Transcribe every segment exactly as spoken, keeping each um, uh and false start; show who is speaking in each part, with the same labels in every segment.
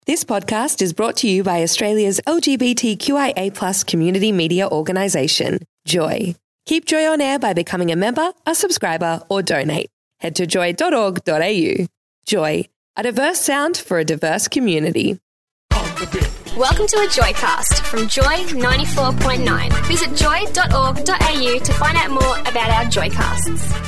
Speaker 1: This podcast is brought to you by Australia's L G B T Q I A plus community media organisation, Joy. Keep Joy on air by becoming a member, a subscriber or donate. Head to joy dot org dot a u. Joy, a diverse sound for a diverse community.
Speaker 2: Welcome to a Joycast from Joy ninety-four point nine. Visit joy dot org dot a u to find out more about our Joycasts.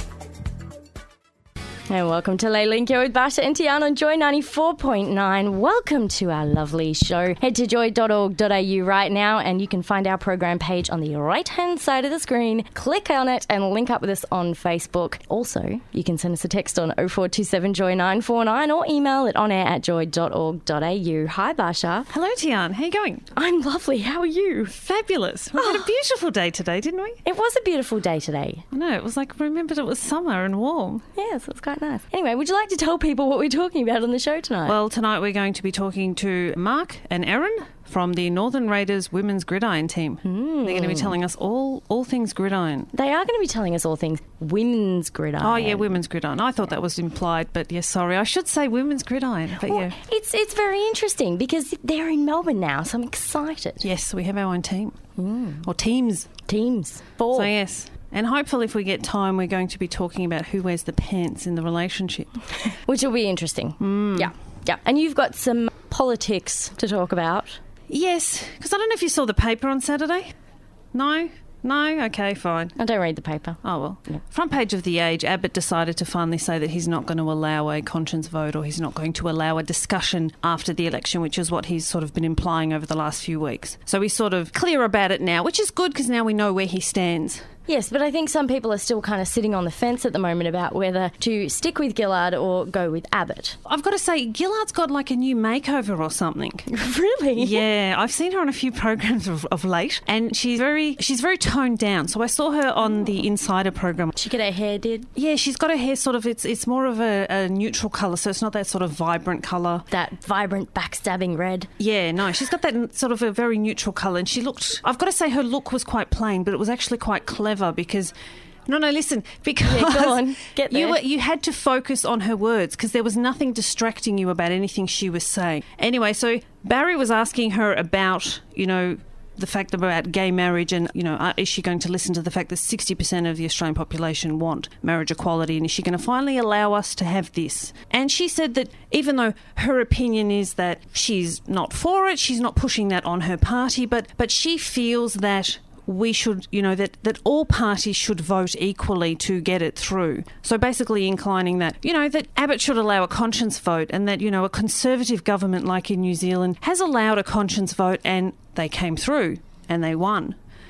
Speaker 3: And welcome to Lay Link, you're with Basha and Tian on Joy ninety-four point nine. Welcome to our lovely show. Head to joy dot org dot a u right now and you can find our program page on the right-hand side of the screen. Click on it and link up with us on Facebook. Also, you can send us a text on oh four two seven joy nine four nine or email it on air at joy dot org dot a u. Hi, Basha.
Speaker 4: Hello, Tian. How are you going?
Speaker 3: I'm lovely. How are you?
Speaker 4: Fabulous. We had a beautiful day today, didn't we?
Speaker 3: It was a beautiful day today.
Speaker 4: I know. It was like, remembered it was summer and warm.
Speaker 3: Yes, it's quite nice. Anyway, would you like to tell people what we're talking about on the show tonight?
Speaker 4: Well, tonight we're going to be talking to Mark and Erin from the Northern Raiders women's gridiron team.
Speaker 3: Mm.
Speaker 4: They're going to be telling us all all things gridiron.
Speaker 3: They are going to be telling us all things women's gridiron.
Speaker 4: Oh, yeah, women's gridiron. I thought that was implied, but yes, sorry. I should say women's gridiron, but
Speaker 3: well,
Speaker 4: yeah.
Speaker 3: It's, it's very interesting because they're in Melbourne now, so I'm excited.
Speaker 4: Yes, we have our own team.
Speaker 3: Mm.
Speaker 4: Or teams.
Speaker 3: Teams. Four.
Speaker 4: So, yes. And hopefully if we get time, we're going to be talking about who wears the pants in the relationship.
Speaker 3: Which will be interesting.
Speaker 4: Mm.
Speaker 3: Yeah, yeah. And you've got some politics to talk about.
Speaker 4: Yes, because I don't know if you saw the paper on Saturday. No? No? Okay, fine.
Speaker 3: I don't read the paper.
Speaker 4: Oh, well.
Speaker 3: Yeah.
Speaker 4: Front page of The Age, Abbott decided to finally say that he's not going to allow a conscience vote or he's not going to allow a discussion after the election, which is what he's sort of been implying over the last few weeks. So he's sort of clear about it now, which is good because now we know where he stands.
Speaker 3: Yes, but I think some people are still kind of sitting on the fence at the moment about whether to stick with Gillard or go with Abbott.
Speaker 4: I've got to say, Gillard's got like a new makeover or something.
Speaker 3: Really?
Speaker 4: Yeah, I've seen her on a few programs of, of late, and she's very she's very toned down. So I saw her on the Insider program.
Speaker 3: She get her hair did?
Speaker 4: Yeah, she's got her hair sort of, it's it's more of a, a neutral colour, so it's not that sort of vibrant colour.
Speaker 3: That vibrant backstabbing red?
Speaker 4: Yeah, no, she's got that sort of a very neutral colour, and she looked, I've got to say her look was quite plain, but it was actually quite clever because... No, no, listen, because
Speaker 3: yeah, go on. Get there.
Speaker 4: You, were, you had to focus on her words because there was nothing distracting you about anything she was saying. Anyway, so Barry was asking her about, you know, the fact about gay marriage and, you know, uh, is she going to listen to the fact that sixty percent of the Australian population want marriage equality, and is she going to finally allow us to have this? And she said that even though her opinion is that she's not for it, she's not pushing that on her party, but, but she feels that we should, you know, that, that all parties should vote equally to get it through. So basically inclining that, you know, that Abbott should allow a conscience vote and that, you know, a conservative government like in New Zealand has allowed a conscience vote and they came through and they won.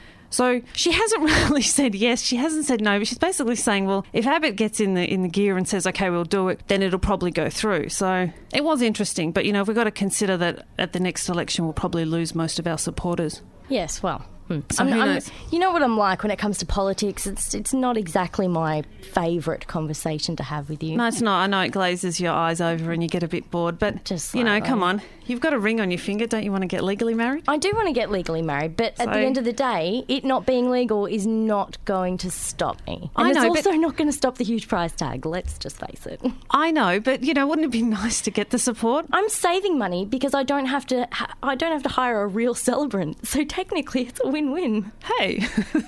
Speaker 4: So she hasn't really said yes, she hasn't said no, but she's basically saying, well, if Abbott gets in the in the gear and says, OK, we'll do it, then it'll probably go through. So it was interesting. But, you know, we've got to consider that at the next election we'll probably lose most of our supporters.
Speaker 3: Yes, well... Hmm.
Speaker 4: So
Speaker 3: I'm,
Speaker 4: who
Speaker 3: I'm,
Speaker 4: knows?
Speaker 3: you know what I'm like when it comes to politics? It's it's not exactly my favourite conversation to have with you.
Speaker 4: No, it's not. I know it glazes your eyes over and you get a bit bored. But,
Speaker 3: Just
Speaker 4: you know,
Speaker 3: slightly.
Speaker 4: come on. You've got a ring on your finger. Don't you want to get legally married?
Speaker 3: I do want to get legally married, but at
Speaker 4: So-
Speaker 3: the end of the day, it not being legal is not going to stop me.
Speaker 4: I
Speaker 3: And
Speaker 4: know,
Speaker 3: it's
Speaker 4: but-
Speaker 3: also not going to stop the huge price tag, let's just face it.
Speaker 4: I know, but, you know, wouldn't it be nice to get the support?
Speaker 3: I'm saving money because I don't have to ha- I don't have to hire a real celebrant. So technically it's a win-win.
Speaker 4: Hey.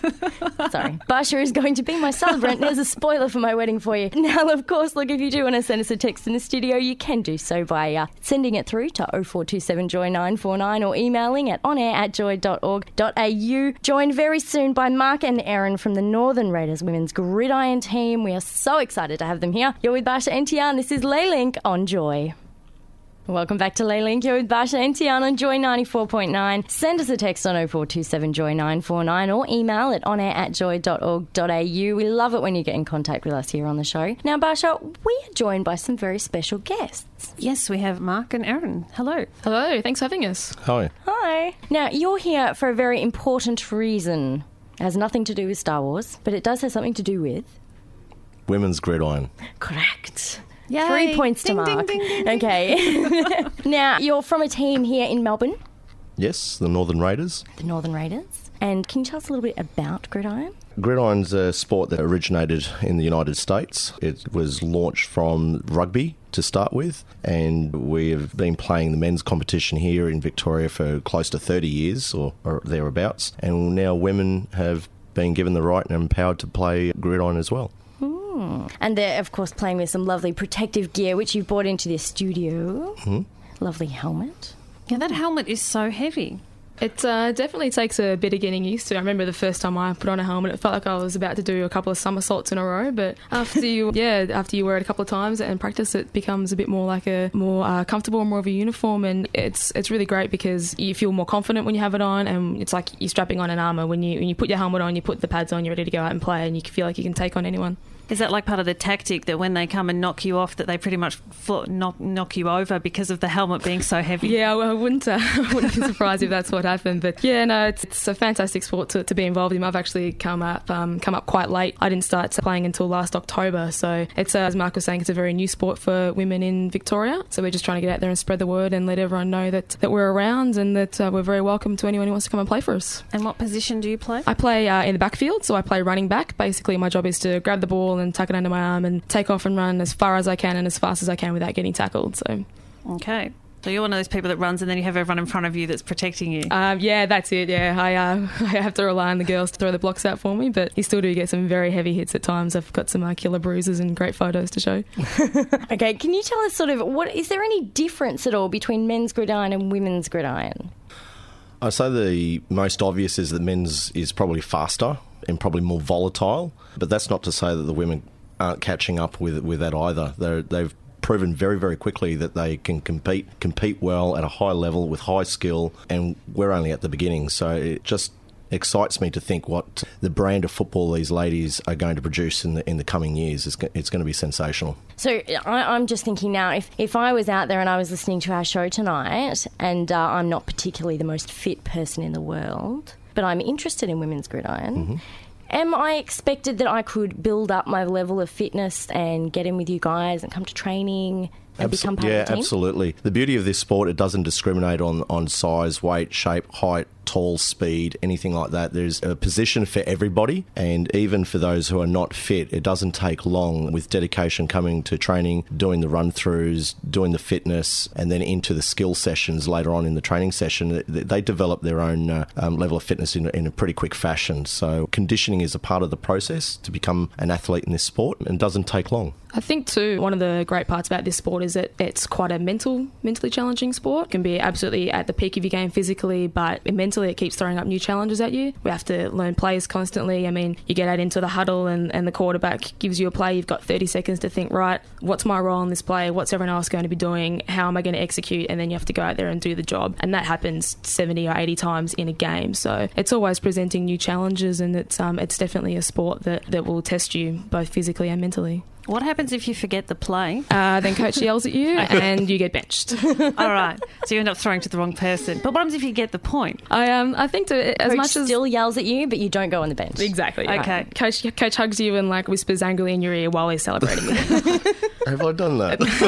Speaker 3: Sorry. Basha is going to be my celebrant. There's a spoiler for my wedding for you. Now, of course, look, if you do want to send us a text in the studio, you can do so by uh, sending it through to oh four two seven joy nine four nine or emailing at onair at joy dot org dot a u. Joined very soon by Mark and Erin from the Northern Raiders women's gridiron team. We are so excited to have them here. You're with Basha and Tian. This is Lay Link on Joy. Welcome back to Lay Link. You're with Basha and Tian on Joy ninety-four point nine. Send us a text on oh four two seven joy nine four nine or email at onair at joy dot org dot a u. We love it when you get in contact with us here on the show. Now, Basha, we are joined by some very special guests.
Speaker 4: Yes, we have Mark and Erin. Hello.
Speaker 5: Hello, thanks for having us.
Speaker 6: Hi.
Speaker 3: Hi. Now, you're here for a very important reason. It has nothing to do with Star Wars, but it does have something to do with...
Speaker 6: Women's gridiron.
Speaker 3: Correct.
Speaker 4: Yay.
Speaker 3: Three points to
Speaker 4: Ding, ding,
Speaker 3: Mark.
Speaker 4: ding, ding, ding.
Speaker 3: Okay. Now, you're from a team here in Melbourne,
Speaker 6: Yes, the Northern Raiders.
Speaker 3: the Northern Raiders. And can you tell us a little bit about gridiron?
Speaker 6: Gridiron's a sport that originated in the United States. It was launched from rugby to start with, and we have been playing the men's competition here in Victoria for close to thirty years or, or thereabouts, and now women have been given the right and empowered to play gridiron as well.
Speaker 3: Mm. And they're, of course, playing with some lovely protective gear, which you've brought into this studio. Mm-hmm. Lovely helmet.
Speaker 4: Yeah, that helmet is so heavy.
Speaker 5: It uh, definitely takes a bit of getting used to. I remember the first time I put on a helmet, it felt like I was about to do a couple of somersaults in a row. But after you, yeah, after you wear it a couple of times and practice, it becomes a bit more like a more uh, comfortable, more of a uniform, and it's it's really great because you feel more confident when you have it on, and it's like you're strapping on an armour. When you when you put your helmet on, you put the pads on, you're ready to go out and play, and you feel like you can take on anyone.
Speaker 4: Is that like part of the tactic that when they come and knock you off, that they pretty much flo- knock knock you over because of the helmet being so heavy?
Speaker 5: Yeah, well, I wouldn't uh, I wouldn't be surprised if that's what happened. But yeah, no, it's, it's a fantastic sport to, to be involved in. I've actually come up um, come up quite late. I didn't start playing until last October, so it's uh, as Mark was saying, it's a very new sport for women in Victoria. So we're just trying to get out there and spread the word and let everyone know that, that we're around and that uh, we're very welcome to anyone who wants to come and play for us.
Speaker 4: And what position do you play?
Speaker 5: I play uh, in the backfield, so I play running back. Basically, my job is to grab the ball and tuck it under my arm and take off and run as far as I can and as fast as I can without getting tackled. So,
Speaker 4: okay. So you're one of those people that runs and then you have everyone in front of you that's protecting you.
Speaker 5: Um, yeah, that's it. Yeah, I uh, I have to rely on the girls to throw the blocks out for me, but you still do get some very heavy hits at times. I've got some uh, killer bruises and great photos to show.
Speaker 3: Okay, can you tell us sort of what is there any difference at all between men's gridiron and women's gridiron?
Speaker 6: I'd say the most obvious is that men's is probably faster and probably more volatile, but that's not to say that the women aren't catching up with with that either. They're, they've proven very, very quickly that they can compete compete well at a high level with high skill, and we're only at the beginning. So it just excites me to think what the brand of football these ladies are going to produce in the in the coming years. It's, it's going to be sensational.
Speaker 3: So I, I'm just thinking now, if, if I was out there and I was listening to our show tonight, and uh, I'm not particularly the most fit person in the world, but I'm interested in women's gridiron, mm-hmm. am I expected that I could build up my level of fitness and get in with you guys and come to training and
Speaker 6: Abs-
Speaker 3: become part
Speaker 6: yeah,
Speaker 3: of the team?
Speaker 6: absolutely. The beauty of this sport, it doesn't discriminate on, on size, weight, shape, height, tall, speed, anything like that. There's a position for everybody, and even for those who are not fit, it doesn't take long with dedication coming to training, doing the run-throughs, doing the fitness, and then into the skill sessions later on in the training session. They develop their own uh, um, level of fitness in, in a pretty quick fashion. So conditioning is a part of the process to become an athlete in this sport, and doesn't take long.
Speaker 5: I think too, one of the great parts about this sport is that it's quite a mental, mentally challenging sport. It can be absolutely at the peak of your game physically, but mentally it keeps throwing up new challenges at you. We have to learn plays constantly. I mean, you get out into the huddle and, and the quarterback gives you a play. You've got thirty seconds to think, right, what's my role in this play? What's everyone else going to be doing? How am I going to execute? And then you have to go out there and do the job. And that happens seventy or eighty times in a game. So it's always presenting new challenges, and it's um, it's definitely a sport that, that will test you both physically and mentally.
Speaker 4: What happens if you forget the play?
Speaker 5: Uh, then coach yells at you and you get benched.
Speaker 4: All right. So you end up throwing to the wrong person. But what happens if you get the point?
Speaker 5: I um I think to, as
Speaker 3: coach
Speaker 5: much as
Speaker 3: still yells at you, but you don't go on the bench.
Speaker 5: Exactly. Yeah.
Speaker 4: Okay.
Speaker 5: Coach coach hugs you and like whispers angrily in your ear while he's celebrating with you.
Speaker 6: Have I done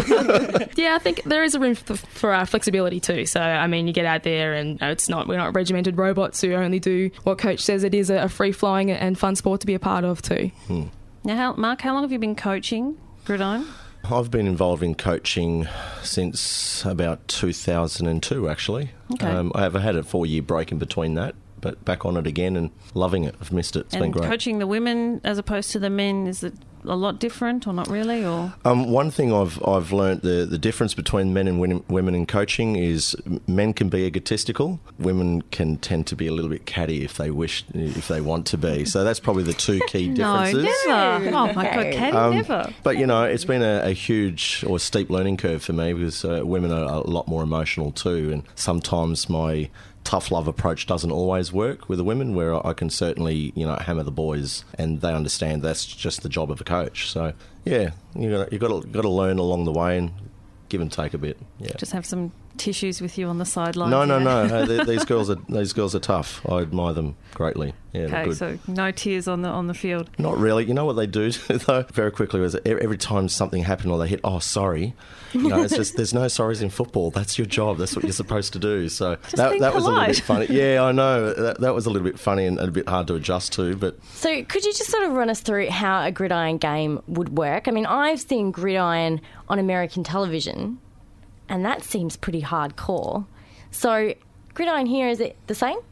Speaker 6: that?
Speaker 5: Yeah, I think there is a room for, for uh, flexibility too. So I mean, you get out there and it's not we're not regimented robots who only do what coach says. It is a, a free flowing and fun sport to be a part of too.
Speaker 6: Hmm.
Speaker 4: Now, how, Mark, how long have you been coaching gridiron?
Speaker 6: I've been involved in coaching since about two thousand two, actually.
Speaker 4: Okay.
Speaker 6: Um, I have had a four-year break in between that, but back on it again and loving it. I've missed it. It's
Speaker 4: and
Speaker 6: been great.
Speaker 4: Coaching the women as opposed to the men, is it a lot different or not really? Or
Speaker 6: um, one thing I've I've learnt, the the difference between men and women, women in coaching is men can be egotistical, women can tend to be a little bit catty if they wish, if they want to be. So that's probably the two key differences.
Speaker 4: No, never. Oh my God, catty,
Speaker 6: Um,
Speaker 4: never.
Speaker 6: But you know, it's been a, a huge or steep learning curve for me because uh, women are a lot more emotional too, and sometimes my tough love approach doesn't always work with the women, where I can certainly, you know, hammer the boys, and they understand that's just the job of a coach. So yeah, you got you got to got to learn along the way and give and take a bit. Yeah,
Speaker 4: Just have some tissues with you on the sideline.
Speaker 6: No, no,
Speaker 4: yeah.
Speaker 6: no. no th- these girls are these girls are tough. I admire them greatly. Yeah, they're
Speaker 4: Okay,
Speaker 6: good.
Speaker 4: so no tears on the on the field.
Speaker 6: Not really. You know what they do though? Very quickly was every time something happened or they hit, oh sorry. You know, it's just there's no sorries in football. That's your job. That's what you're supposed to do. So that
Speaker 4: being
Speaker 6: that was a little
Speaker 4: polite.
Speaker 6: bit funny. Yeah, I know. That, that was a little bit funny and a bit hard to adjust to. But
Speaker 3: So could you just sort of run us through how a gridiron game would work? I mean, I've seen gridiron on American television, and that seems pretty hardcore. So gridiron here, is it the same?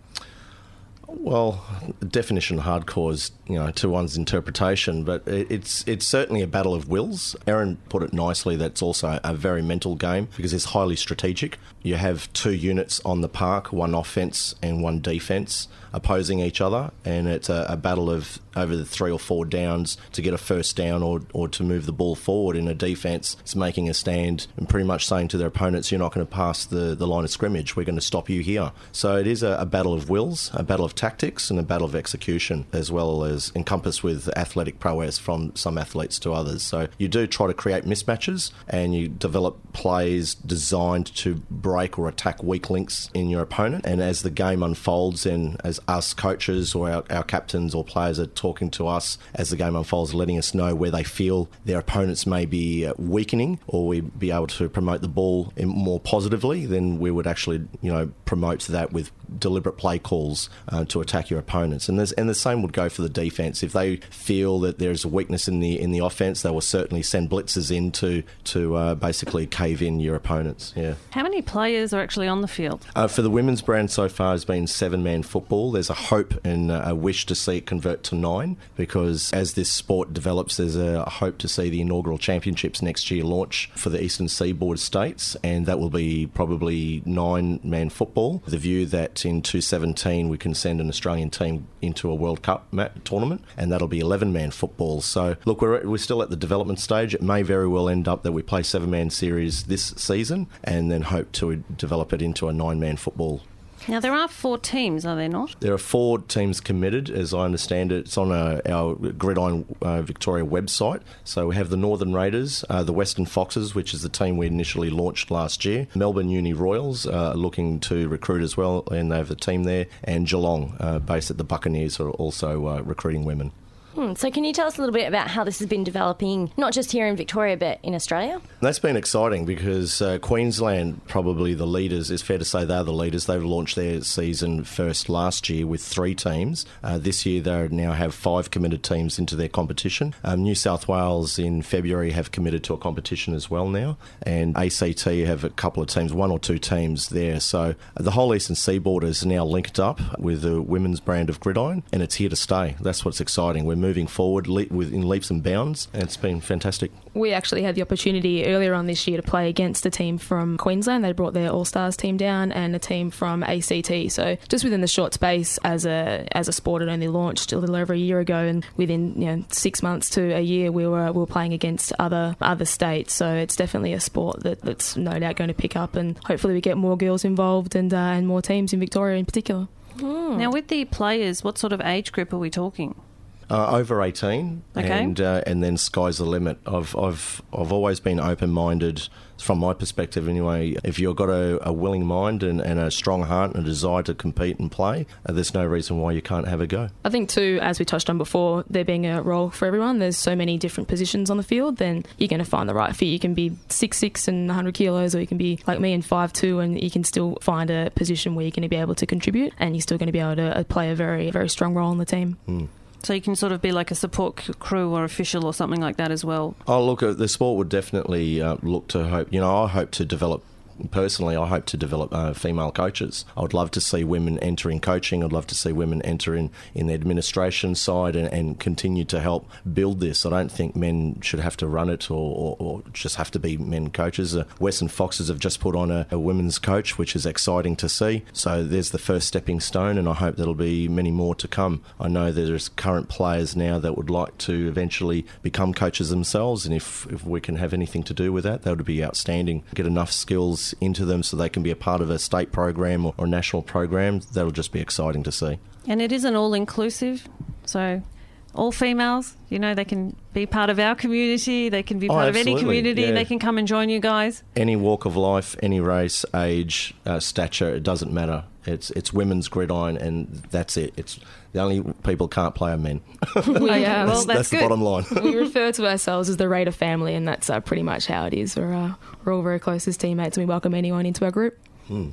Speaker 6: well, the definition of hardcore is, you know, to one's interpretation, but it, it's it's certainly a battle of wills. Erin put it nicely that it's also a very mental game because it's highly strategic. You have two units on the park, one offence and one defence, opposing each other, and it's a, a battle of over the three or four downs to get a first down or, or to move the ball forward. In a defence, it's making a stand and pretty much saying to their opponents, you're not going to pass the, the line of scrimmage, we're going to stop you here. So it is a, a battle of wills, a battle of tactics and a battle of execution, as well as encompassed with athletic prowess from some athletes to others. So you do try to create mismatches and you develop plays designed to break or attack weak links in your opponent. And as the game unfolds and as us coaches or our, our captains or players are talking to us as the game unfolds, letting us know where they feel their opponents may be weakening, or we be able to promote the ball in more positively, then we would actually, you know, promote that with deliberate play calls uh, to attack your opponents. And there's, and the same would go for the defence. If they feel that there's a weakness in the in the offence, they will certainly send blitzers in to, to uh, basically cave in your opponents. Yeah.
Speaker 4: How many players are actually on the field?
Speaker 6: Uh, for the women's brand so far has been seven-man football. There's a hope and a wish to see it convert to nine, because as this sport develops, there's a hope to see the inaugural championships next year launch for the Eastern Seaboard states, and that will be probably nine-man football. The view that in two seventeen we can send an Australian team into a World Cup ma- tournament, and that'll be eleven-man football. So, look, we're, we're still at the development stage. It may very well end up that we play seven-man series this season and then hope to develop it into a nine-man football.
Speaker 4: Now, there are four teams, are there not?
Speaker 6: There are four teams committed, as I understand it. It's on uh, our Gridiron uh, Victoria website. So we have the Northern Raiders, uh, the Western Foxes, which is the team we initially launched last year. Melbourne Uni Royals uh, looking to recruit as well, and they have a team there. And Geelong, uh, based at the Buccaneers, are also uh, recruiting women.
Speaker 3: Hmm, so can you tell us a little bit about how this has been developing, not just here in Victoria, but in Australia?
Speaker 6: That's been exciting because uh, Queensland, probably the leaders, it's fair to say they're the leaders. They've launched their season first last year with three teams. Uh, this year they now have five committed teams into their competition. Um, New South Wales in February have committed to a competition as well now, and A C T have a couple of teams, one or two teams there. So uh, the whole Eastern Seaboard is now linked up with the women's brand of Gridiron, and it's here to stay. That's what's exciting. We're moving forward le- with, in leaps and bounds, and it's been fantastic.
Speaker 5: We actually had the opportunity earlier on this year to play against a team from Queensland. They brought their All-Stars team down, and a team from A C T. So just within the short space as a as a sport, it only launched a little over a year ago, and within you know six months to a year, we were we were playing against other other states. So it's definitely a sport that, that's no doubt going to pick up, and hopefully we get more girls involved and uh, and more teams in Victoria in particular.
Speaker 4: Mm. Now, with the players, what sort of age group are we talking?
Speaker 6: Uh, over eighteen,
Speaker 4: okay.
Speaker 6: and uh, and then sky's the limit. I've I've I've always been open-minded, from my perspective anyway. If you've got a, a willing mind and, and a strong heart and a desire to compete and play, uh, there's no reason why you can't have a go.
Speaker 5: I think too, as we touched on before, there being a role for everyone. There's so many different positions on the field, then you're going to find the right fit. You can be six six and one hundred kilos, or you can be like me and five two, and you can still find a position where you're going to be able to contribute, and you're still going to be able to uh, play a very, very strong role in the team.
Speaker 6: Mm.
Speaker 4: So you can sort of be like a support c- crew or official or something like that as well.
Speaker 6: Oh, look, the sport would definitely uh, look to hope, you know, I hope to develop, personally, I hope to develop uh, female coaches. I would love to see women enter in coaching. I'd love to see women enter in, in the administration side and, and continue to help build this. I don't think men should have to run it or, or, or just have to be men coaches. Uh, Western Foxes have just put on a, a women's coach, which is exciting to see. So there's the first stepping stone, and I hope there'll be many more to come. I know there's current players now that would like to eventually become coaches themselves, and if, if we can have anything to do with that, that would be outstanding. Get enough skills into them so they can be a part of a state program or, or national program. That'll just be exciting to see.
Speaker 4: And it is an all-inclusive, so all females? You know, they can be part of our community, they can be
Speaker 6: Oh,
Speaker 4: part of any
Speaker 6: absolutely,
Speaker 4: community,
Speaker 6: yeah.
Speaker 4: they can come and join you guys.
Speaker 6: Any walk of life, any race, age, uh, stature, it doesn't matter. It's it's women's gridiron, and that's it. It's the only people can't play are men.
Speaker 5: We, uh,
Speaker 4: Well,
Speaker 6: that's
Speaker 4: that's
Speaker 6: the
Speaker 4: good.
Speaker 6: bottom line.
Speaker 5: we refer to ourselves as the Raider family, and that's uh, pretty much how it is. We're, uh, we're all very close as teammates, and we welcome anyone into our group.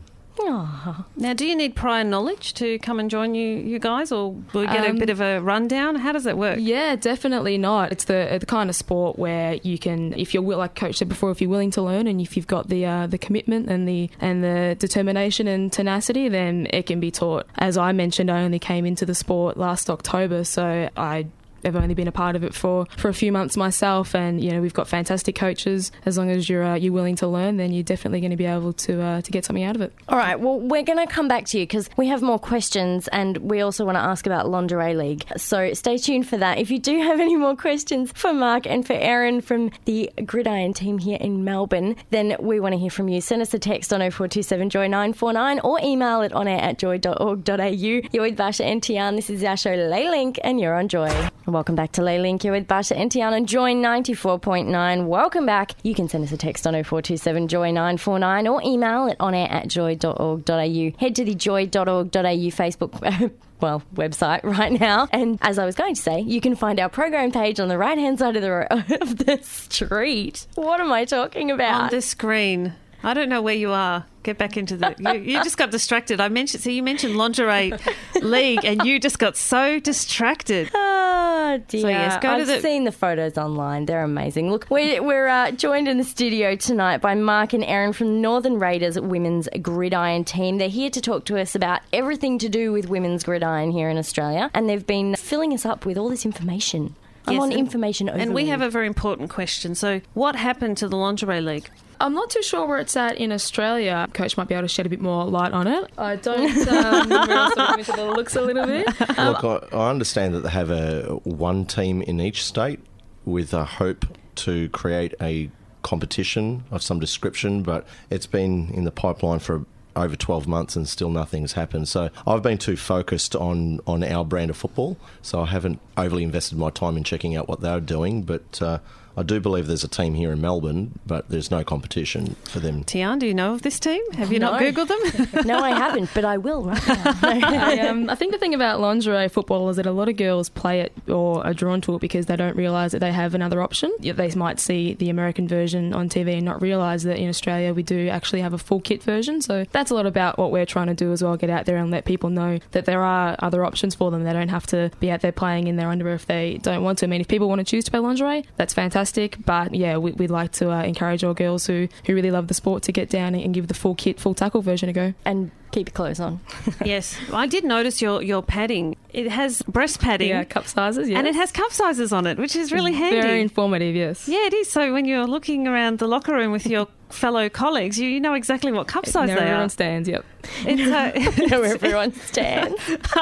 Speaker 3: Aw.
Speaker 4: Now, do you need prior knowledge to come and join you, you guys, or will we get a
Speaker 5: Um,
Speaker 4: bit of a rundown? How does that work?
Speaker 5: Yeah, definitely not. It's the the kind of sport where you can, if you're wi- like Coach said before, if you're willing to learn and if you've got the uh, the commitment and the and the determination and tenacity, then it can be taught. As I mentioned, I only came into the sport last October, so I. I've only been a part of it for, for a few months myself, and you know we've got fantastic coaches. As long as you're uh, you're willing to learn, then you're definitely going to be able to uh, to get something out of it.
Speaker 3: All right, well, we're going to come back to you because we have more questions and we also want to ask about Lingerie League. So stay tuned for that. If you do have any more questions for Mark and for Erin from the Gridiron team here in Melbourne, then we want to hear from you. Send us a text on oh four two seven joy nine four nine or email it on air at joy dot org dot a u. You're with Basha and Tian. This is our show Lay Link and you're on Joy. Welcome back to Lay Link. You're with Basha and Tian on Joy ninety-four point nine. Welcome back. You can send us a text on oh four two seven joy nine four nine or email it on air at joy dot org dot a u. Head to the joy dot org dot a u Facebook well, website right now. And as I was going to say, you can find our program page on the right-hand side of the, ro- of the street. What am I talking about?
Speaker 4: On the screen. I don't know where you are. Get back into the... You, you just got distracted. I mentioned... So you mentioned Lingerie League and you just got so distracted.
Speaker 3: Oh, dear.
Speaker 4: So, yes, go to
Speaker 3: I've
Speaker 4: the-
Speaker 3: seen the photos online. They're amazing. Look, we're, we're uh, joined in the studio tonight by Mark and Erin from the Northern Raiders Women's Gridiron team. They're here to talk to us about everything to do with women's gridiron here in Australia, and they've been filling us up with all this information. I'm
Speaker 4: Yes,
Speaker 3: on
Speaker 4: and-
Speaker 3: information overload.
Speaker 4: And we have a very important question. So what happened to the Lingerie League?
Speaker 5: I'm not too sure where it's at in Australia. Coach might be able to shed a bit more light on it. I don't um, we're sort of into the looks a little bit. Um,
Speaker 6: Look, I, I understand that they have a one team in each state with a hope to create a competition of some description, but it's been in the pipeline for over twelve months and still nothing's happened. So I've been too focused on, on our brand of football, so I haven't overly invested my time in checking out what they're doing, but uh, I do believe there's a team here in Melbourne, but there's no competition for them.
Speaker 4: Tian, do you know of this team? Have you
Speaker 3: No.
Speaker 4: not Googled them?
Speaker 3: No, I haven't, but I will right now.
Speaker 5: I, um, I think the thing about lingerie football is that a lot of girls play it or are drawn to it because they don't realise that they have another option. Yeah, they might see the American version on T V and not realise that in Australia we do actually have a full kit version. So that's a lot about what we're trying to do as well, get out there and let people know that there are other options for them. They don't have to be out there playing in their underwear if they don't want to. I mean, if people want to choose to play lingerie, that's fantastic. But yeah, we, we'd like to uh, encourage all girls who, who really love the sport to get down and give the full kit, full tackle version a go.
Speaker 3: And keep your clothes on.
Speaker 4: Yes. I did notice your, your padding. It has breast padding.
Speaker 5: Yeah, cup sizes, yeah.
Speaker 4: And it has cup sizes on it, which is really handy.
Speaker 5: Very informative, yes.
Speaker 4: Yeah, it is. So when you're looking around the locker room with your fellow colleagues, you, you know exactly what cup size
Speaker 5: Now
Speaker 4: they
Speaker 5: everyone
Speaker 4: are.
Speaker 5: stands, yep.
Speaker 4: It's, uh,
Speaker 3: Know where everyone stands.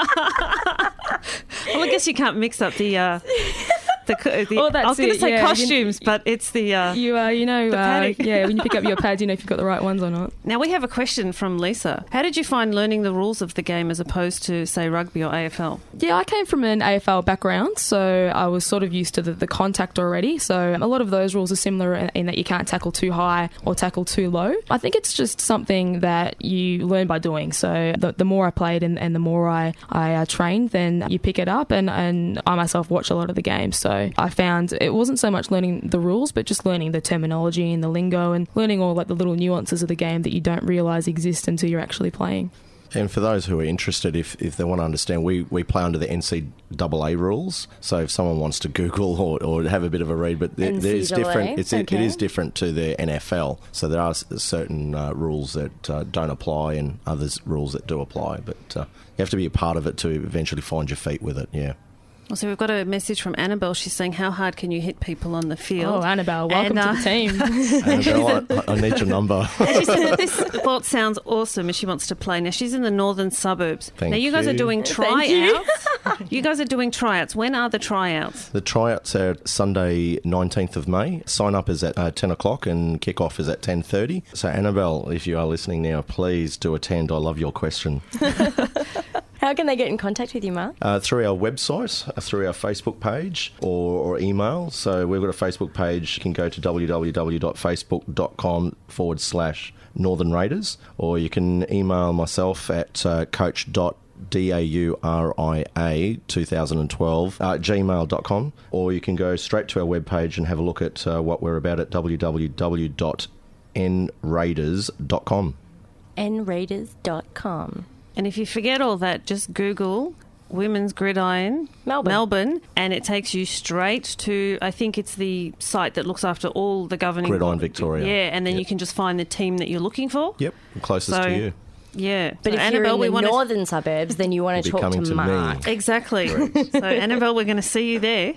Speaker 4: well, I guess you can't mix up the... Uh, the, co- the
Speaker 5: Well, that's
Speaker 4: I was going to
Speaker 5: it,
Speaker 4: say
Speaker 5: yeah.
Speaker 4: costumes, but it's the... Uh,
Speaker 5: You uh, you know,
Speaker 4: The
Speaker 5: uh,
Speaker 4: padding.
Speaker 5: yeah, when you pick up your pads, you know if you've got the right ones or not.
Speaker 4: Now, we have a question from Lisa. How did you find learning the rules of the game as opposed to, say, rugby or A F L?
Speaker 5: Yeah, I came from an A F L background, so I was sort of used to the, the contact already. So a lot of those rules are similar in, in that you can't tackle too high or tackle too low. I think it's just something that you learn by doing. So the, the more I played and, and the more I, I uh, trained, then you pick it up. And, and I myself watch a lot of the games. So I found it wasn't so much learning the rules, but just learning the terminology and the lingo and learning all like the little nuances of the game that you don't realise exist until you're actually playing.
Speaker 6: And for those who are interested, if, if they want to understand, we, we play under the N C double A rules. So if someone wants to Google or, or have a bit of a read, but there, there's
Speaker 3: N C double A,
Speaker 6: different. It's, it,
Speaker 3: okay.
Speaker 6: it is different to the N F L. So there are s- certain uh, rules that uh, don't apply and others rules that do apply. But uh, you have to be a part of it to eventually find your feet with it. Yeah.
Speaker 4: So we've got a message from Annabelle. She's saying, how hard can you hit people on the field?
Speaker 5: Oh, Annabelle, welcome
Speaker 4: And, uh,
Speaker 5: to the team.
Speaker 6: Annabelle, I, I need your number.
Speaker 4: She said this sport sounds awesome and she wants to play. Now, she's in the northern suburbs.
Speaker 6: Thank
Speaker 4: now, you guys
Speaker 6: you.
Speaker 4: are doing
Speaker 3: Thank you.
Speaker 4: tryouts. you guys are doing tryouts. When are the tryouts?
Speaker 6: The tryouts are Sunday, nineteenth of May. Sign up is at uh, ten o'clock and kick off is at ten thirty. So, Annabelle, if you are listening now, please do attend. I love your question.
Speaker 3: How How can they get in contact with you, Mark?
Speaker 6: Uh, through our website, uh, through our Facebook page, or, or email. So we've got a Facebook page. You can go to www.facebook.com forward slash Northern Raiders, or you can email myself at uh, coach.dauria two thousand twelve at gmail dot com, or you can go straight to our webpage and have a look at uh, what we're about at w w w dot n raiders dot com.
Speaker 3: n raiders dot com.
Speaker 4: And if you forget all that, just Google Women's Gridiron
Speaker 3: Melbourne.
Speaker 4: Melbourne, and it takes you straight to, I think it's the site that looks after all the governing...
Speaker 6: Gridiron Victoria.
Speaker 4: Yeah, and then
Speaker 6: Yep.
Speaker 4: you can just find the team that you're looking for.
Speaker 6: Yep, closest
Speaker 4: So-
Speaker 6: to you.
Speaker 4: Yeah.
Speaker 3: But
Speaker 4: So
Speaker 3: if
Speaker 4: Annabelle,
Speaker 3: you're
Speaker 4: we
Speaker 3: in the
Speaker 4: want
Speaker 3: northern suburbs, then you want to
Speaker 6: You'll be
Speaker 3: talk to,
Speaker 6: coming to me.
Speaker 3: Mark.
Speaker 4: Exactly. So Annabelle, we're going to see you there.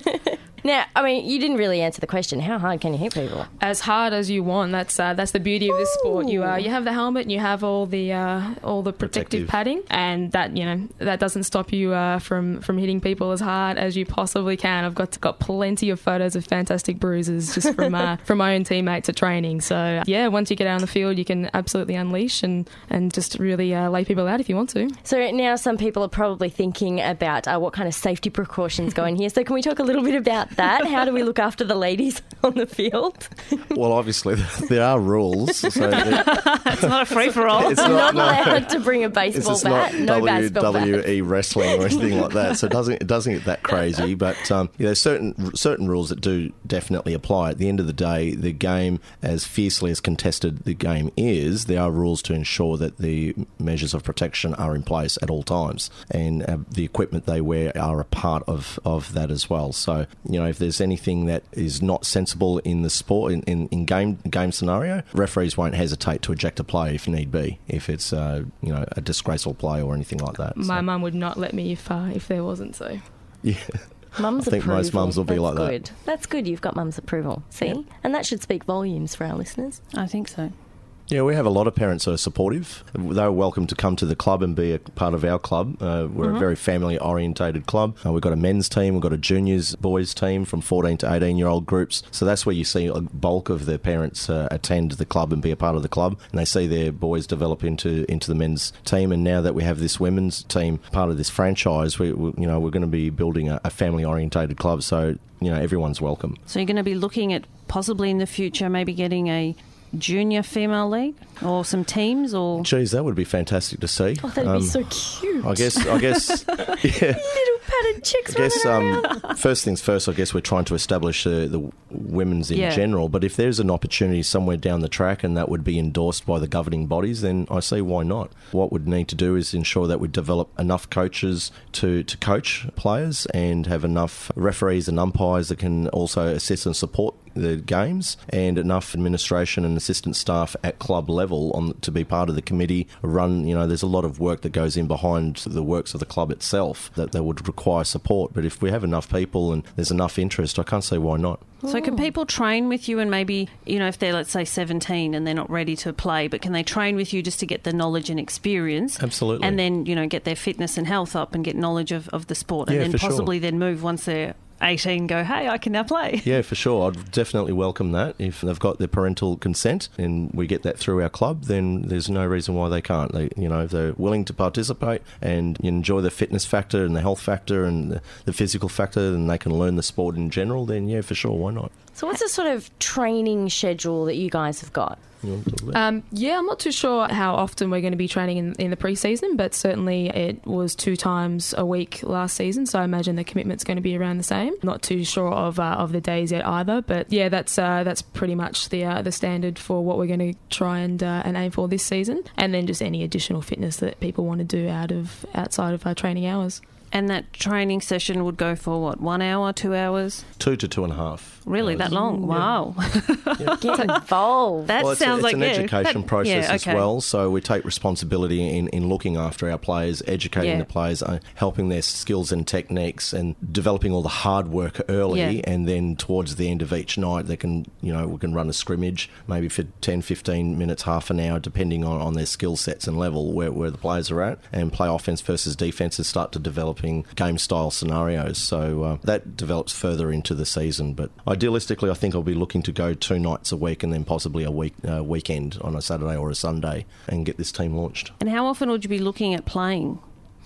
Speaker 3: Now, I mean, you didn't really answer the question. How hard can you hit people?
Speaker 5: As hard as you want. That's uh, that's the beauty of this sport. You uh, you have the helmet and you have all the uh, all the protective,
Speaker 6: Protective.
Speaker 5: padding, and that you know that doesn't stop you uh, from from hitting people as hard as you possibly can. I've got got plenty of photos of fantastic bruises just from uh, from my own teammates at training. So yeah, once you get out on the field, you can absolutely unleash and and just really uh, lay people out if you want to.
Speaker 3: So now some people are probably thinking about uh, what kind of safety precautions go in here. So can we talk a little bit about that? How do we look after the ladies on the field?
Speaker 6: Well, obviously, there are rules. So there-
Speaker 4: It's not a free-for-all.
Speaker 6: it's
Speaker 3: Not
Speaker 6: not, no,
Speaker 3: allowed to bring a
Speaker 6: it's
Speaker 3: baseball
Speaker 6: just
Speaker 3: bat.
Speaker 6: not
Speaker 3: No
Speaker 6: W
Speaker 3: baseball
Speaker 6: W
Speaker 3: bat.
Speaker 6: E wrestling or anything like that. So it doesn't it doesn't get that crazy. But um, yeah, there's certain certain rules that do definitely apply. At the end of the day, the game, as fiercely as contested the game is, there are rules to ensure that the measures of protection are in place at all times, and uh, the equipment they wear are a part of, of that as well. So you know, if there's anything that is not sensible in the sport in, in, in game game scenario, referees won't hesitate to eject a play if need be, if it's uh, you know a disgraceful play or anything like that.
Speaker 5: My
Speaker 6: So,
Speaker 5: mum would not let me if uh, if there wasn't so.
Speaker 6: yeah.
Speaker 3: Mum's
Speaker 6: I think
Speaker 3: approval.
Speaker 6: most mums will be
Speaker 3: That's
Speaker 6: like that.
Speaker 3: good. That's good. You've got mum's approval. See?
Speaker 6: Yep.
Speaker 3: And that should speak volumes for our listeners.
Speaker 4: I think so.
Speaker 6: Yeah, we have a lot of parents that are supportive. They're welcome to come to the club and be a part of our club. Uh, we're
Speaker 3: Mm-hmm.
Speaker 6: a very family-orientated club. Uh, we've got a men's team, we've got a juniors boys team from fourteen to eighteen-year-old groups. So that's where you see a bulk of the parents uh, attend the club and be a part of the club. And they see their boys develop into into the men's team. And now that we have this women's team part of this franchise, we, we you know we're going to be building a, a family-orientated club. So you know everyone's welcome.
Speaker 4: So you're going to be looking at possibly in the future maybe getting a junior female league or some teams or...
Speaker 6: Geez, that would be fantastic to see.
Speaker 3: Oh, that'd
Speaker 6: Um,
Speaker 3: be so cute.
Speaker 6: I guess. I guess. Yeah.
Speaker 3: Little padded chicks
Speaker 6: I guess
Speaker 3: running
Speaker 6: um,
Speaker 3: around.
Speaker 6: first things first, I guess we're trying to establish uh, the women's in
Speaker 4: Yeah.
Speaker 6: general. But if there's an opportunity somewhere down the track and that would be endorsed by the governing bodies, then I see why not. What we'd need to do is ensure that we develop enough coaches to, to coach players and have enough referees and umpires that can also assist and support the games, and enough administration and assistant staff at club level on to be part of the committee. Run, you know, there's a lot of work that goes in behind the works of the club itself that they would require support. But if we have enough people and there's enough interest, I can't see why not.
Speaker 4: So can people train with you and maybe, you know, if they're, let's say, seventeen and they're not ready to play, but can they train with you just to get the knowledge and experience?
Speaker 6: Absolutely.
Speaker 4: And then, you know, get their fitness and health up and get knowledge of, of the sport and
Speaker 6: Yeah,
Speaker 4: then
Speaker 6: for sure.
Speaker 4: possibly then move once they're eighteen, go, hey, I can now play.
Speaker 6: Yeah, for sure. I'd definitely welcome that. If they've got their parental consent and we get that through our club, then there's no reason why they can't. They, you know, if they're willing to participate and enjoy the fitness factor and the health factor and the, the physical factor, and they can learn the sport in general, then yeah, for sure, why not?
Speaker 3: So what's the sort of training schedule that you guys have got?
Speaker 6: You want to talk about-
Speaker 5: Um, yeah, I'm not too sure how often we're going to be training in, in the pre-season, but certainly it was two times a week last season, so I imagine the commitment's going to be around the same. Not too sure of uh, of the days yet either, but yeah, that's uh, that's pretty much the uh, the standard for what we're going to try and uh, and aim for this season, and then just any additional fitness that people want to do out of outside of our training hours.
Speaker 4: And that training session would go for, what, one hour, two hours?
Speaker 6: Two to two and a half.
Speaker 4: Really, that long? Wow.
Speaker 3: Get involved.
Speaker 4: That
Speaker 6: Well, it's,
Speaker 4: sounds
Speaker 6: it's
Speaker 4: like
Speaker 6: an
Speaker 4: yeah,
Speaker 6: education
Speaker 4: that-
Speaker 6: process
Speaker 4: yeah,
Speaker 6: as
Speaker 4: okay.
Speaker 6: well. So we take responsibility in, in looking after our players, educating
Speaker 4: Yeah.
Speaker 6: the players, uh, helping their skills and techniques, and developing all the hard work early.
Speaker 4: Yeah.
Speaker 6: And then towards the end of each night, they can, you know, we can run a scrimmage, maybe for ten, fifteen minutes, half an hour, depending on, on their skill sets and level where, where the players are at, and play offense versus defense and start to developing game style scenarios. So uh, that develops further into the season. But idealistically, I think I'll be looking to go two nights a week and then possibly a week uh, weekend on a Saturday or a Sunday and get this team launched.
Speaker 4: And how often would you be looking at playing?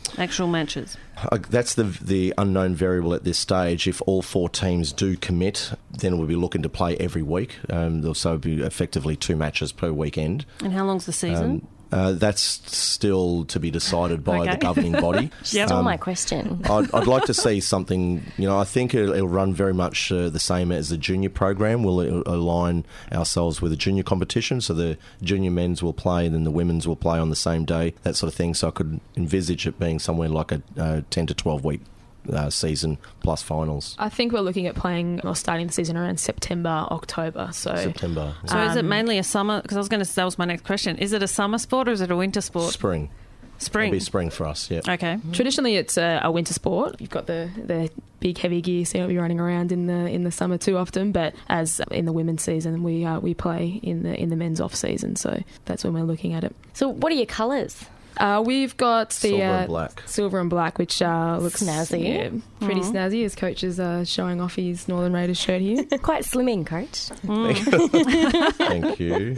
Speaker 4: actual matches?
Speaker 6: Uh, that's the the unknown variable at this stage. If all four teams do commit, then we'll be looking to play every week. Um, there'll so be effectively two matches per weekend.
Speaker 4: And how long's the season?
Speaker 6: Um, Uh, that's still to be decided by
Speaker 4: Okay.
Speaker 6: the governing body.
Speaker 3: Still
Speaker 6: Um,
Speaker 3: my question.
Speaker 6: I'd, I'd like to see something, you know, I think it'll, it'll run very much uh, the same as the junior program. We'll uh, align ourselves with a junior competition, so the junior men's will play and then the women's will play on the same day, that sort of thing. So I could envisage it being somewhere like a uh, ten to twelve week Uh, season plus finals.
Speaker 5: I think we're looking at playing or starting the season around September, October. So
Speaker 6: September.
Speaker 4: So is it
Speaker 5: Um,
Speaker 4: mainly a summer? Because I was going to. That was my next question. Is it a summer sport or is it a winter sport?
Speaker 6: Spring.
Speaker 4: Spring.
Speaker 6: It'll be spring for us, yeah.
Speaker 4: Okay.
Speaker 5: traditionally, it's a, a winter sport. You've got the, the big heavy gear, so you won't be running around in the in the summer too often. But as in the women's season, we uh, we play in the in the men's off season. So that's when we're looking at it.
Speaker 3: So what are your colours?
Speaker 5: Uh, we've got the
Speaker 6: Silver
Speaker 5: uh,
Speaker 6: and black.
Speaker 5: silver and black, which uh, looks
Speaker 3: Snazzy.
Speaker 5: yeah, pretty snazzy. As coach is uh, showing off his Northern Raiders shirt here.
Speaker 3: Quite slimming, Coach.
Speaker 6: Thank you.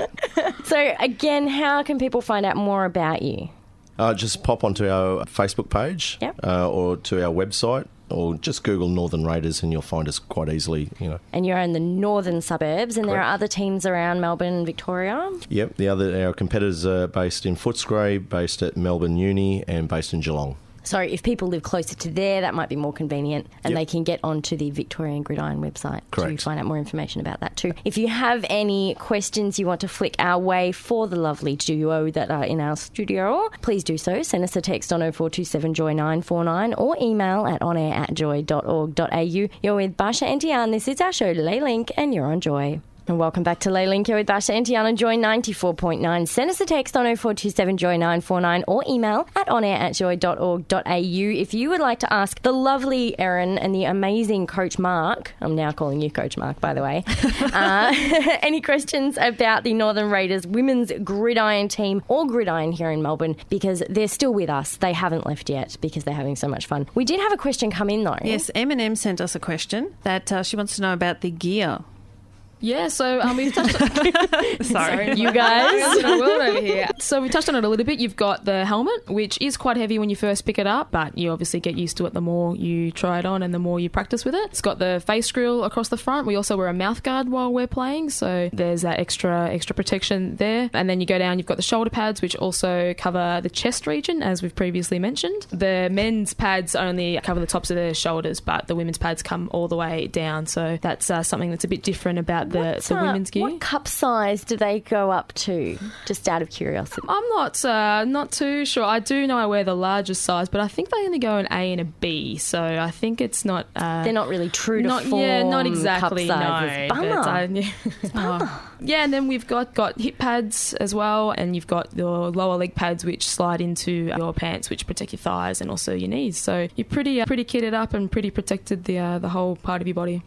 Speaker 3: So again, how can people find out more about you?
Speaker 6: Uh, just pop onto our Facebook page
Speaker 3: Yep.
Speaker 6: uh, or to our website, or just Google Northern Raiders and you'll find us quite easily, you know.
Speaker 3: And you're in the northern suburbs, and there
Speaker 6: Correct.
Speaker 3: are other teams around Melbourne and Victoria.
Speaker 6: Yep, the other our competitors are based in Footscray, based at Melbourne Uni, and based in Geelong.
Speaker 3: So if people live closer to there, that might be more convenient, and
Speaker 6: Yep.
Speaker 3: they can get onto the Victorian Gridiron website to
Speaker 6: Correct.
Speaker 3: find out more information about that too. If you have any questions you want to flick our way for the lovely duo that are in our studio, please do so. Send us a text on oh four two seven joy nine four nine or email at onair at joy dot org dot a u. You're with Basha and Tian. This is our show, Lay Link, and you're on Joy. And welcome back to Lay Link here with Basha and Tian on Joy ninety-four point nine. Send us a text on oh four two seven joy nine four nine or email at onair at joy dot org dot a u if you would like to ask the lovely Erin and the amazing Coach Mark, I'm now calling you Coach Mark, by the way, uh, any questions about the Northern Raiders women's gridiron team or gridiron here in Melbourne, because they're still with us. They haven't left yet because they're having so much fun. We did have a question come in though.
Speaker 4: Yes, Eminem sent us a question that uh, she wants to know about the gear.
Speaker 5: Yeah, so um, we've touched on
Speaker 4: Sorry.
Speaker 3: You guys.
Speaker 5: in a world over here. So we touched on it a little bit. You've got the helmet, which is quite heavy when you first pick it up, but you obviously get used to it the more you try it on and the more you practice with it. It's got the face grill across the front. We also wear a mouth guard while we're playing, so there's that extra extra protection there. And then you go down, you've got the shoulder pads, which also cover the chest region, as we've previously mentioned. The men's pads only cover the tops of their shoulders, but the women's pads come all the way down, so that's uh, something that's a bit different about the, the
Speaker 3: Uh,
Speaker 5: women's gear.
Speaker 3: What cup size do they go up to? Just out of curiosity.
Speaker 5: I'm not uh, not too sure. I do know I wear the largest size, but I think they only go an A and a B, so I think it's not... Uh,
Speaker 3: They're not really true to
Speaker 5: not,
Speaker 3: form.
Speaker 5: yeah, not exactly,
Speaker 3: cup sizes.
Speaker 5: no.
Speaker 3: Bummer.
Speaker 5: But, uh, yeah. Oh. Yeah, and then we've got, got hip pads as well, and you've got your lower leg pads which slide into your pants, which protect your thighs and also your knees. So you're pretty uh, pretty kitted up and pretty protected the uh, the whole part of your body.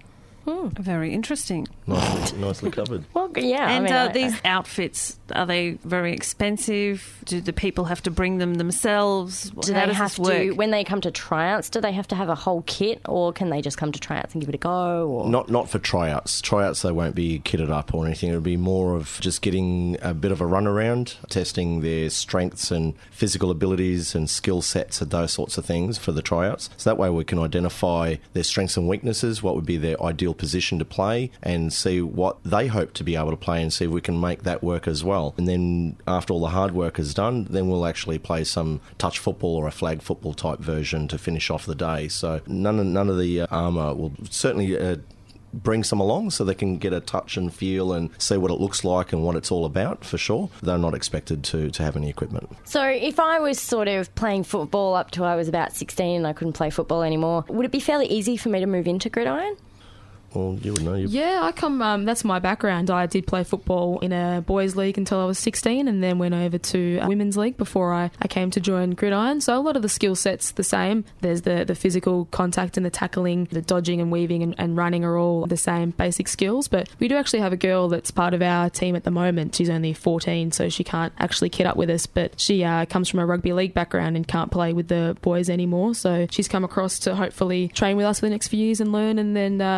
Speaker 4: Very interesting.
Speaker 6: Nicely, nicely covered.
Speaker 3: Well, yeah.
Speaker 4: And
Speaker 3: I mean,
Speaker 4: uh,
Speaker 3: I-
Speaker 4: these outfits, are they very expensive? Do the people have to bring them themselves?
Speaker 3: do
Speaker 4: How
Speaker 3: they
Speaker 4: does
Speaker 3: have
Speaker 4: this work?
Speaker 3: to, when they come to tryouts, do they have to have a whole kit, or can they just come to tryouts and give it a go? Or?
Speaker 6: Not not for tryouts. Tryouts, they won't be kitted up or anything. It'll be more of just getting a bit of a run around, testing their strengths and physical abilities and skill sets and those sorts of things for the tryouts. So that way we can identify their strengths and weaknesses, what would be their ideal position to play, and see what they hope to be able to play and see if we can make that work as well. And then after all the hard work is done, then we'll actually play some touch football or a flag football type version to finish off the day. So none of, none of the uh, armour will certainly... Uh, bring some along so they can get a touch and feel and see what it looks like and what it's all about, for sure. They're not expected to, to have any equipment.
Speaker 3: So if I was sort of playing football up to I was about sixteen and I couldn't play football anymore, would it be fairly easy for me to move into gridiron?
Speaker 6: Well, you would know. You
Speaker 5: Yeah, I come. Um, that's my background. I did play football in a boys' league until I was sixteen, and then went over to a women's league before I, I came to join gridiron. So a lot of the skill sets the same. There's the the physical contact and the tackling, the dodging and weaving and, and running are all the same basic skills. But we do actually have a girl that's part of our team at the moment. She's only fourteen, so she can't actually kit up with us. But she uh, comes from a rugby league background and can't play with the boys anymore. So she's come across to hopefully train with us for the next few years and learn, and then uh, then step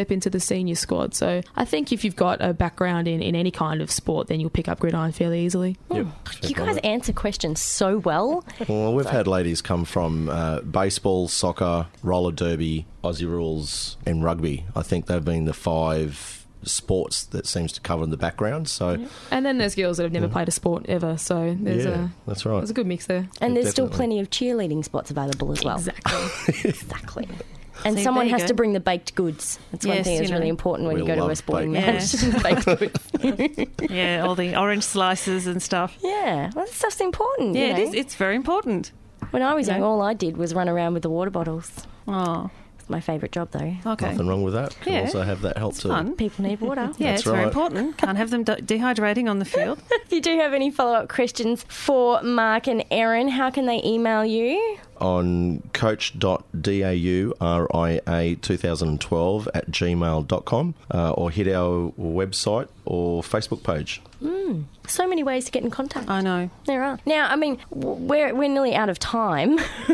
Speaker 5: step into the senior squad. So I think if you've got a background in, in any kind of sport, then you'll pick up gridiron fairly easily.
Speaker 6: Yep.
Speaker 3: You guys answer questions so well.
Speaker 6: Well, we've had ladies come from uh, baseball, soccer, roller derby, Aussie rules and rugby. I think they've been the five sports that seems to cover in the background. So,
Speaker 5: and then there's girls that have never played a sport ever. So there's
Speaker 6: yeah,
Speaker 5: a
Speaker 6: that's right.
Speaker 5: There's a good mix there.
Speaker 3: And
Speaker 6: Yeah,
Speaker 3: there's still
Speaker 6: definitely.
Speaker 3: plenty of cheerleading spots available as well.
Speaker 5: Exactly.
Speaker 3: Exactly. And
Speaker 4: See,
Speaker 3: someone
Speaker 4: there you
Speaker 3: has
Speaker 4: go.
Speaker 3: to bring the baked goods. That's one
Speaker 4: Yes,
Speaker 3: thing that's
Speaker 4: you know.
Speaker 3: really important when
Speaker 6: We
Speaker 3: you go to a
Speaker 6: love
Speaker 3: sporting
Speaker 6: baked
Speaker 3: match. baked goods.
Speaker 4: Yeah, all the orange slices and stuff.
Speaker 3: Yeah, well, that stuff's important.
Speaker 4: Yeah,
Speaker 3: you
Speaker 4: it
Speaker 3: know.
Speaker 4: is. It's very important.
Speaker 3: When I was
Speaker 4: you
Speaker 3: young,
Speaker 4: know.
Speaker 3: all I did was run around with the water bottles.
Speaker 4: Oh,
Speaker 3: It's my favourite job, though.
Speaker 4: okay.
Speaker 6: Nothing wrong with that. Can
Speaker 4: Yeah.
Speaker 6: also have that help too.
Speaker 4: Fun.
Speaker 3: People need water.
Speaker 4: Yeah,
Speaker 6: That's
Speaker 4: it's very
Speaker 6: right.
Speaker 4: important. Can't have them de- dehydrating on the field.
Speaker 3: If you do have any follow-up questions for Mark and Erin, how can they email you?
Speaker 6: On coach dot dau ria twenty twelve at gmail dot com uh, or hit our website or Facebook page.
Speaker 3: So many ways to get in contact.
Speaker 4: I know.
Speaker 3: There are. Now, I mean, w- we're, we're nearly out of time.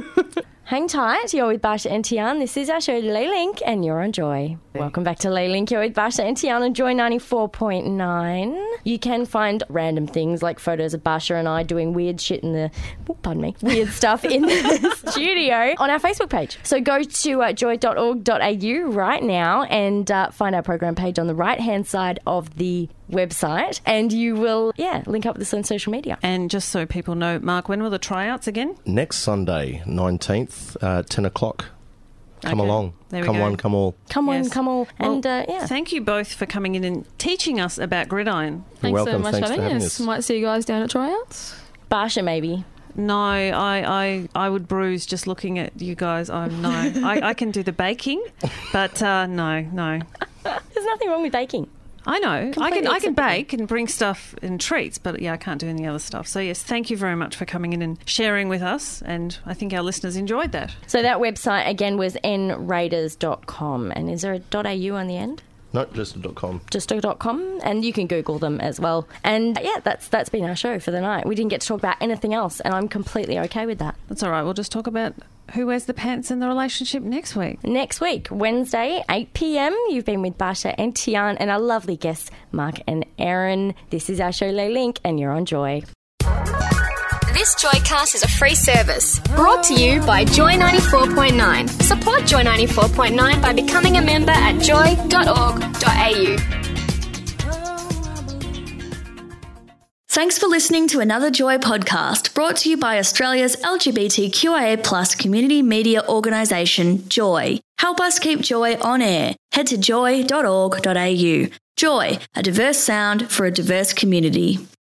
Speaker 3: Hang tight. You're with Basha and Tian. This is our show, Ley Link, and you're on Joy. Welcome back to Ley Link. You're with Basha and Tian on Joy ninety-four point nine. You can find random things like photos of Basha and I doing weird shit in the, oh, pardon me, weird stuff in the studio on our Facebook page. So go to uh, joy dot org dot a u right now and uh, find our program page on the right-hand side of the website, and you will, yeah, link up with us on social media.
Speaker 4: And just so people know, Mark, when will the tryouts again?
Speaker 6: Next Sunday, nineteenth, uh, ten o'clock. Come
Speaker 4: Okay.
Speaker 6: along.
Speaker 4: There we
Speaker 6: Come
Speaker 4: go.
Speaker 6: on, come all.
Speaker 3: Come on,
Speaker 4: Yes.
Speaker 3: come all.
Speaker 4: Well,
Speaker 3: And, uh, yeah.
Speaker 4: Thank you both for coming in and teaching us about gridiron.
Speaker 5: Thanks
Speaker 6: welcome.
Speaker 5: so much
Speaker 6: Thanks
Speaker 5: for
Speaker 6: for
Speaker 5: having
Speaker 6: having
Speaker 5: us.
Speaker 6: us.
Speaker 5: Might see you guys down at tryouts.
Speaker 3: Basha, maybe.
Speaker 4: No, I, I, I would bruise just looking at you guys. I'm no. I, I can do the baking, but uh, no, no.
Speaker 3: There's nothing wrong with baking.
Speaker 4: I know. I can
Speaker 3: Completely
Speaker 4: I can
Speaker 3: acceptable.
Speaker 4: bake and bring stuff and treats, but yeah, I can't do any other stuff. So yes, thank you very much for coming in and sharing with us, and I think our listeners enjoyed that.
Speaker 3: So that website, again, was n raiders dot com. And is there a .au on the end?
Speaker 6: No, just dot com.
Speaker 3: Just a .com, and you can Google them as well. And yeah, that's that's been our show for the night. We didn't get to talk about anything else, and I'm completely okay with that.
Speaker 4: That's all right. We'll just talk about who wears the pants in the relationship next week.
Speaker 3: Next week, Wednesday, eight p.m, you've been with Basha and Tian and our lovely guests, Mark and Erin. This is our show, Ley Link, and you're on Joy.
Speaker 2: This Joycast is a free service brought to you by Joy ninety-four point nine. Support Joy ninety-four point nine by becoming a member at joy dot org dot a u.
Speaker 7: Thanks for listening to another Joy podcast brought to you by Australia's L G B T Q I A plus community media organisation, Joy. Help us keep Joy on air. Head to joy dot org dot a u. Joy, a diverse sound for a diverse community.